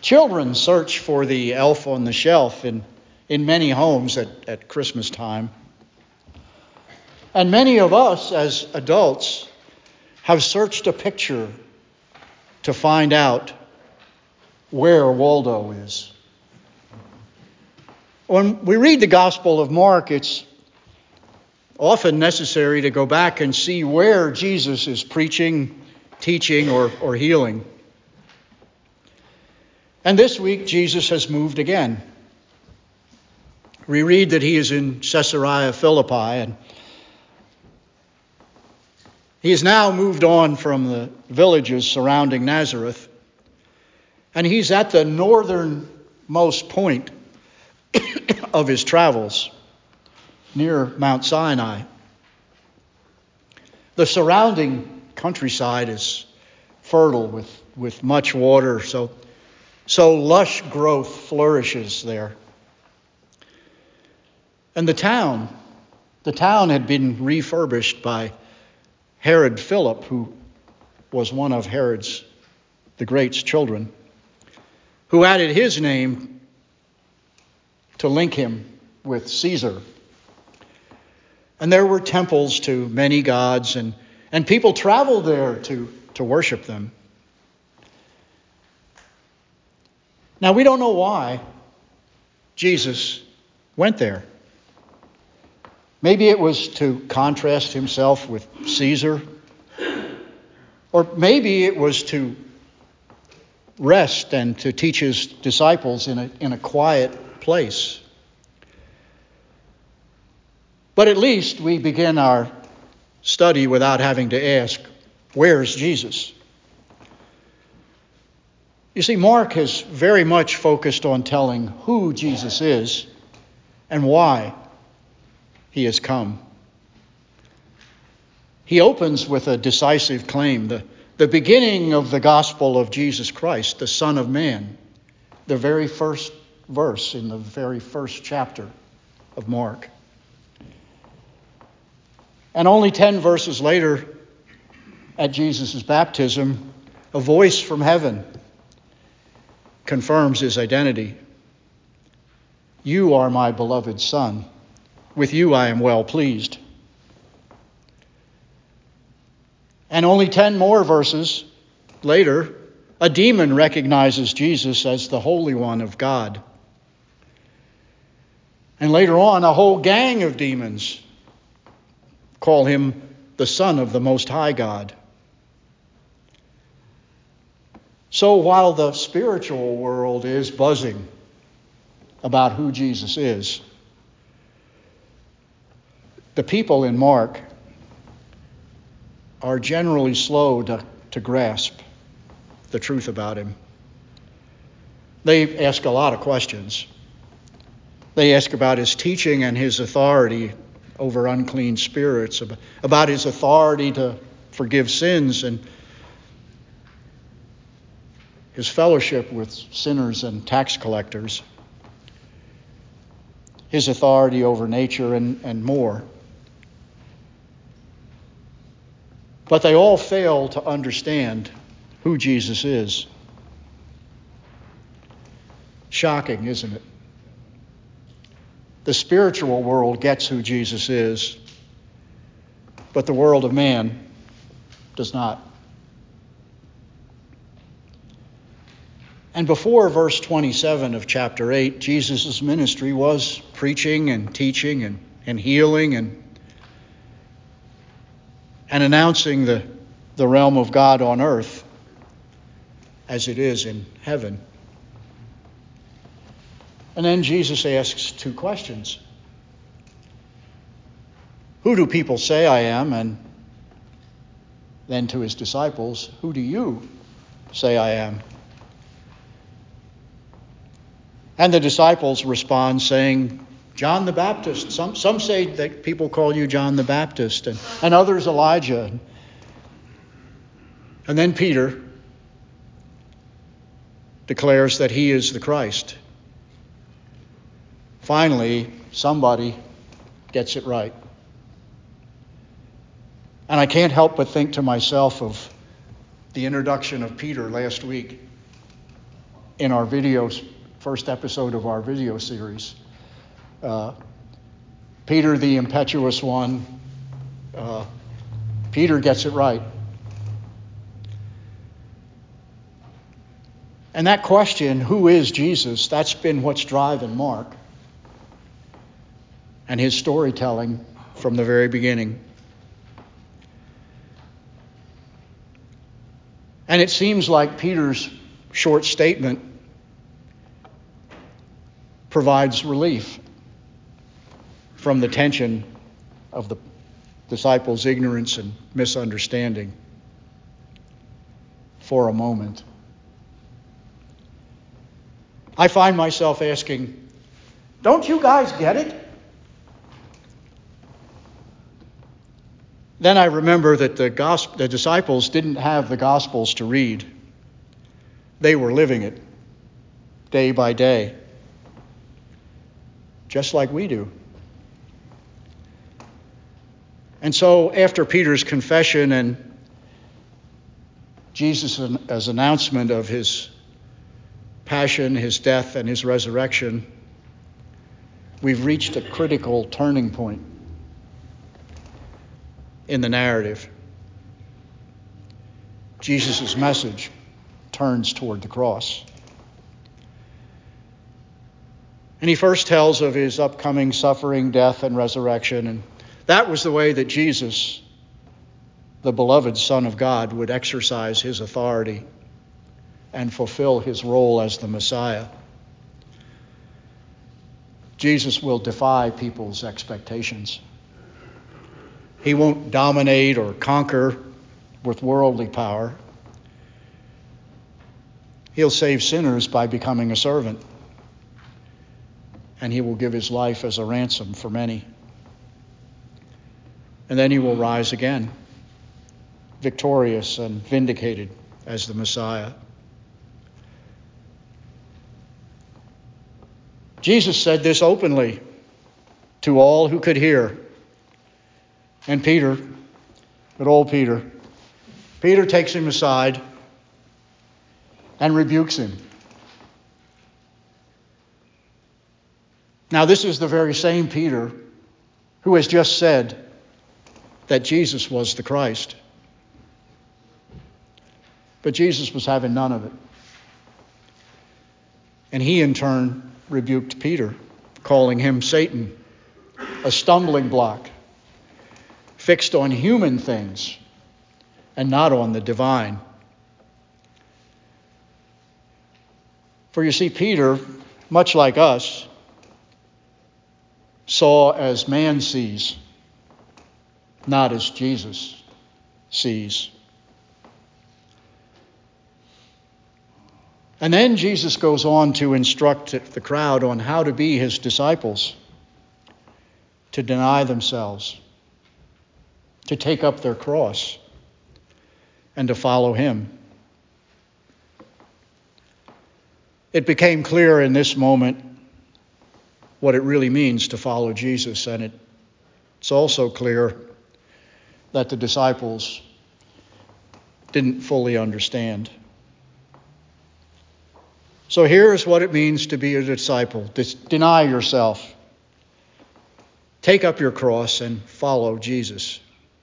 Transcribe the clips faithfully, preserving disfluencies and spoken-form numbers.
Children search for the elf on the shelf in, in many homes at, at Christmas time. And many of us as adults have searched a picture to find out where Waldo is. When we read the Gospel of Mark, it's often necessary to go back and see where Jesus is preaching, teaching, or, or healing. And this week, Jesus has moved again. We read that he is in Caesarea Philippi, and he has now moved on from the villages surrounding Nazareth, and he's at the northernmost point of his travels, near Mount Sinai. The surrounding countryside is fertile with, with much water, so, so lush growth flourishes there. And the town, the town had been refurbished by Herod Philip, who was one of Herod's, the Great's children, who added his name to link him with Caesar. And there were temples to many gods, and, and people traveled there to, to worship them. Now, we don't know why Jesus went there. Maybe it was to contrast himself with Caesar, or maybe it was to rest and to teach his disciples in a, in a quiet place. But at least we begin our study without having to ask, where's Jesus? You see, Mark has very much focused on telling who Jesus is and why he has come. He opens with a decisive claim, the, the beginning of the gospel of Jesus Christ, the Son of Man, the very first verse in the very first chapter of Mark. And only ten verses later, at Jesus' baptism, a voice from heaven confirms his identity. You are my beloved Son. With you I am well pleased. And only ten more verses later, a demon recognizes Jesus as the Holy One of God. And later on, a whole gang of demons call him the Son of the Most High God. So while the spiritual world is buzzing about who Jesus is, the people in Mark are generally slow to, to grasp the truth about him. They ask a lot of questions. They ask about his teaching and his authority over unclean spirits, about his authority to forgive sins and his fellowship with sinners and tax collectors, his authority over nature, and, and more. But they all fail to understand who Jesus is. Shocking, isn't it? The spiritual world gets who Jesus is, but the world of man does not. And before verse twenty-seven of chapter eight, Jesus' ministry was preaching and teaching and, and healing and, and announcing the, the realm of God on earth as it is in heaven. And then Jesus asks two questions. Who do people say I am? And then to his disciples, who do you say I am? And the disciples respond saying, John the Baptist. Some, some say that people call you John the Baptist, and, and others Elijah. And then Peter declares that he is the Christ. Finally, somebody gets it right. And I can't help but think to myself of the introduction of Peter last week. in our videos, first episode of our video series. Uh, Peter, the impetuous one, uh, Peter gets it right. And that question, who is Jesus, that's been what's driving Mark and his storytelling from the very beginning. And it seems like Peter's short statement provides relief from the tension of the disciples' ignorance and misunderstanding for a moment. I find myself asking, don't you guys get it? Then I remember that the, gospel, the disciples didn't have the Gospels to read. They were living it day by day, just like we do. And so after Peter's confession and Jesus' announcement of his passion, his death, and his resurrection, we've reached a critical turning point in the narrative. Jesus' message turns toward the cross. And he first tells of his upcoming suffering, death, and resurrection. And that was the way that Jesus, the beloved Son of God, would exercise his authority and fulfill his role as the Messiah. Jesus will defy people's expectations. He won't dominate or conquer with worldly power. He'll save sinners by becoming a servant. And he will give his life as a ransom for many. And then he will rise again, victorious and vindicated as the Messiah. Jesus said this openly to all who could hear. And Peter, good old Peter, Peter takes him aside and rebukes him. Now, this is the very same Peter who has just said that Jesus was the Christ. But Jesus was having none of it. And he in turn rebuked Peter, calling him Satan, a stumbling block, fixed on human things and not on the divine. For you see, Peter, much like us, saw as man sees, not as Jesus sees. And then Jesus goes on to instruct the crowd on how to be his disciples, to deny themselves, to take up their cross, and to follow him. It became clear in this moment what it really means to follow Jesus, and it, it's also clear that the disciples didn't fully understand. So here's what it means to be a disciple. Deny yourself. Take up your cross and follow Jesus.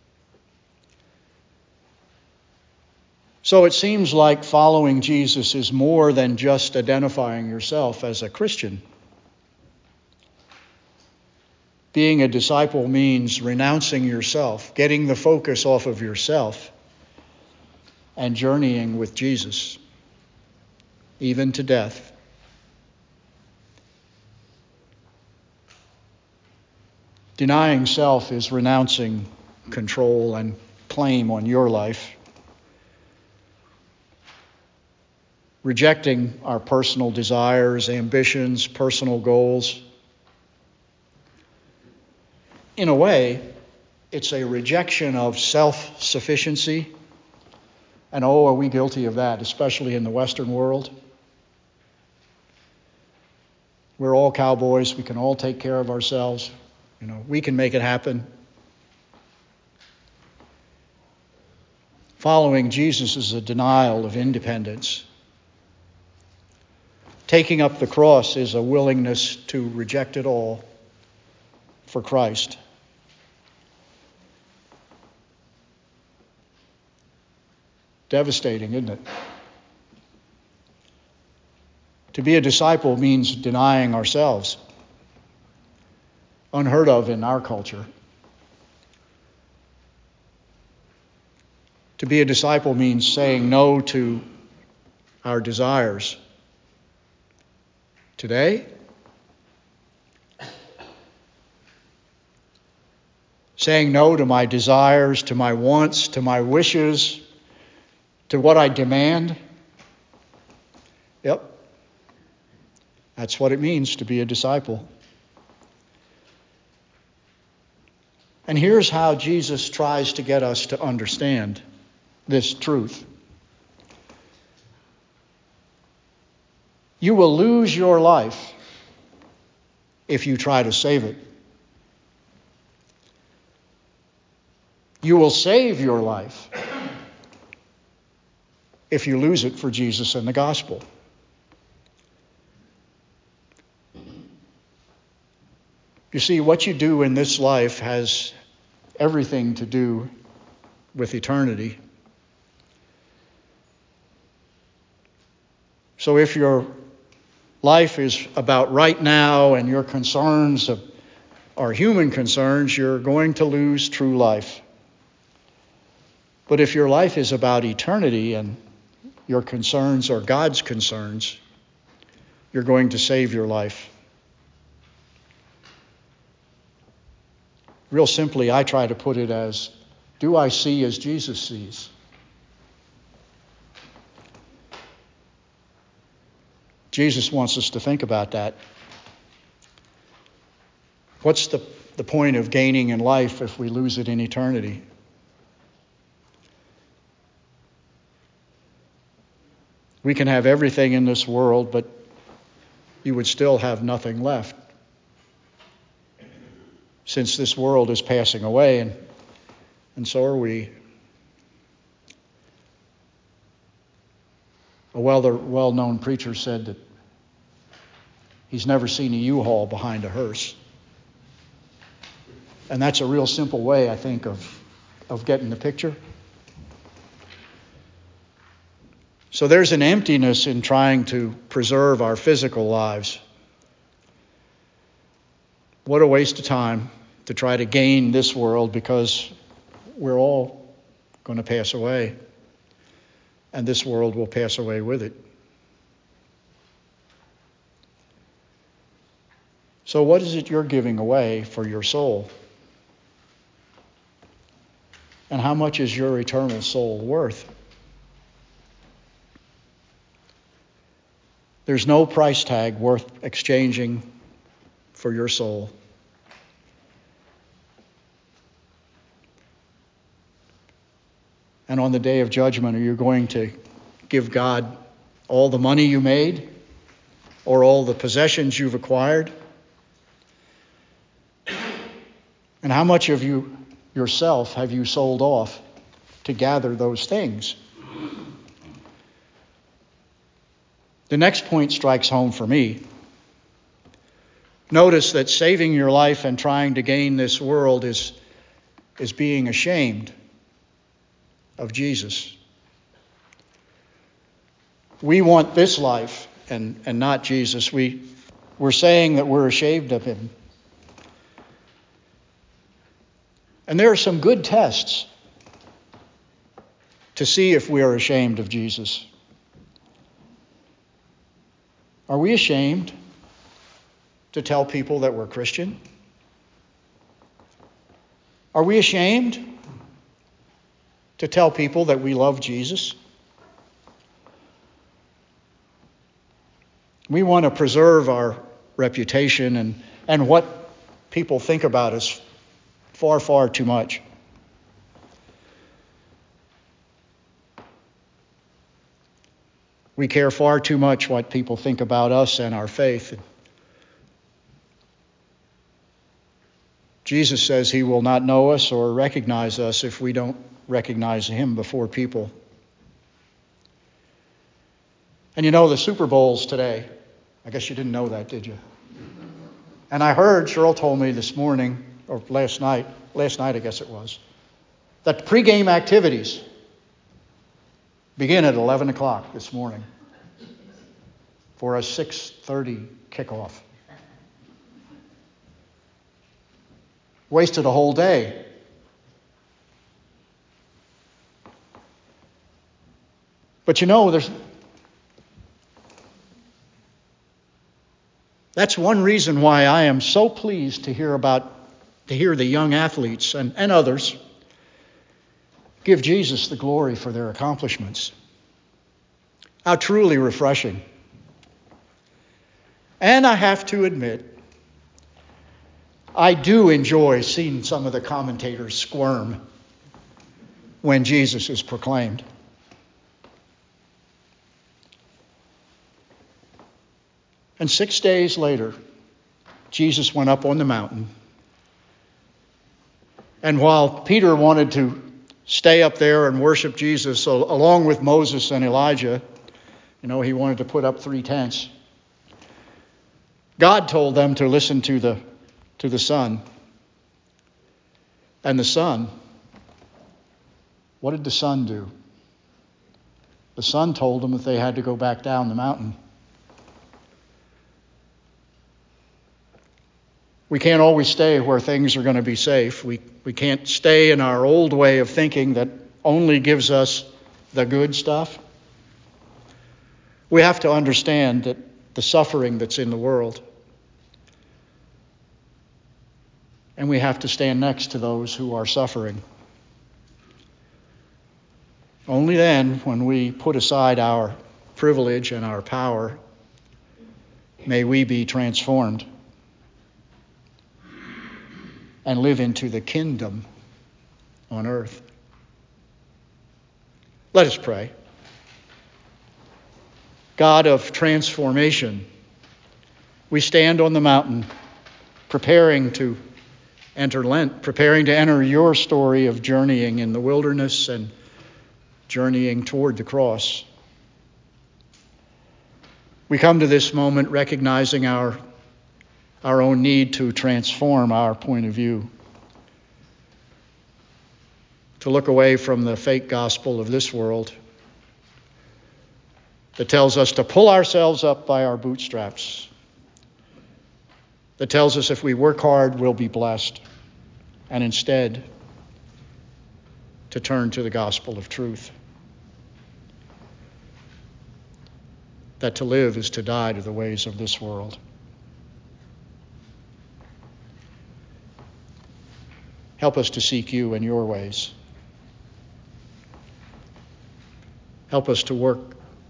So it seems like following Jesus is more than just identifying yourself as a Christian. Being a disciple means renouncing yourself, getting the focus off of yourself, and journeying with Jesus, even to death. Denying self is renouncing control and claim on your life. Rejecting our personal desires, ambitions, personal goals. In a way, it's a rejection of self-sufficiency. And oh, are we guilty of that, especially in the Western world? We're all cowboys. We can all take care of ourselves. You know, we can make it happen. Following Jesus is a denial of independence. Taking up the cross is a willingness to reject it all for Christ. Devastating, isn't it? To be a disciple means denying ourselves. Unheard of in our culture. To be a disciple means saying no to our desires. Today, saying no to my desires, to my wants, to my wishes, to what I demand. Yep. That's what it means to be a disciple. And here's how Jesus tries to get us to understand this truth. You will lose your life if you try to save it. You will save your life if you lose it for Jesus and the gospel. You see, what you do in this life has everything to do with eternity. So if your life is about right now and your concerns are human concerns, you're going to lose true life. But if your life is about eternity and your concerns are God's concerns, you're going to save your life. Real simply, I try to put it as, do I see as Jesus sees? Jesus wants us to think about that. What's the, the point of gaining in life if we lose it in eternity? We can have everything in this world, but you would still have nothing left. Since this world is passing away, and, and so are we. A well, well-known preacher said that he's never seen a U-Haul behind a hearse. And that's a real simple way, I think, of, of getting the picture. So there's an emptiness in trying to preserve our physical lives. What a waste of time to try to gain this world, because we're all going to pass away, and this world will pass away with it. So what is it you're giving away for your soul? And how much is your eternal soul worth? There's no price tag worth exchanging for your soul. And on the day of judgment, are you going to give God all the money you made or all the possessions you've acquired? And how much of you yourself have you sold off to gather those things? The next point strikes home for me. Notice that saving your life and trying to gain this world is, is being ashamed of Jesus. We want this life and, and not Jesus. We, we're saying that we're ashamed of him. And there are some good tests to see if we are ashamed of Jesus. Are we ashamed to tell people that we're Christian? Are we ashamed to tell people that we love Jesus? We want to preserve our reputation and, and what people think about us far, far too much. We care far too much what people think about us and our faith. Jesus says he will not know us or recognize us if we don't recognize him before people. And you know, the Super Bowl's today. I guess you didn't know that, did you? And I heard, Cheryl told me this morning, or last night, last night I guess it was, that the pregame activities begin at eleven o'clock this morning for a six thirty kickoff. Wasted a whole day. But you know, there's that's one reason why I am so pleased to hear about to hear the young athletes and, and others give Jesus the glory for their accomplishments. How truly refreshing. And I have to admit, I do enjoy seeing some of the commentators squirm when Jesus is proclaimed. And six days later, Jesus went up on the mountain. And while Peter wanted to stay up there and worship Jesus along with Moses and Elijah, you know, he wanted to put up three tents. God told them to listen to the to the Son. And the Son, what did the Son do? The Son told them that they had to go back down the mountain. We can't always stay where things are going to be safe. We, we can't stay in our old way of thinking that only gives us the good stuff. We have to understand that the suffering that's in the world. And we have to stand next to those who are suffering. Only then, when we put aside our privilege and our power, may we be transformed and live into the kingdom on earth. Let us pray. God of transformation, we stand on the mountain preparing to enter Lent, preparing to enter your story of journeying in the wilderness and journeying toward the cross. We come to this moment recognizing our our own need to transform our point of view, to look away from the fake gospel of this world that tells us to pull ourselves up by our bootstraps, that tells us if we work hard, we'll be blessed, and instead to turn to the gospel of truth, that to live is to die to the ways of this world. Help us to seek you in your ways. Help us to work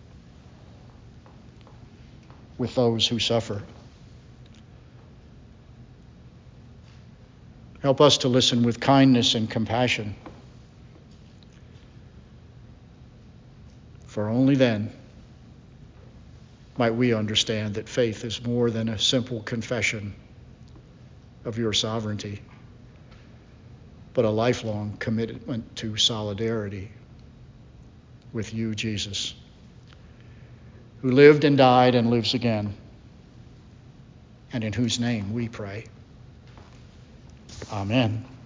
with those who suffer. Help us to listen with kindness and compassion. For only then might we understand that faith is more than a simple confession of your sovereignty, but a lifelong commitment to solidarity with you, Jesus, who lived and died and lives again, and in whose name we pray. Amen.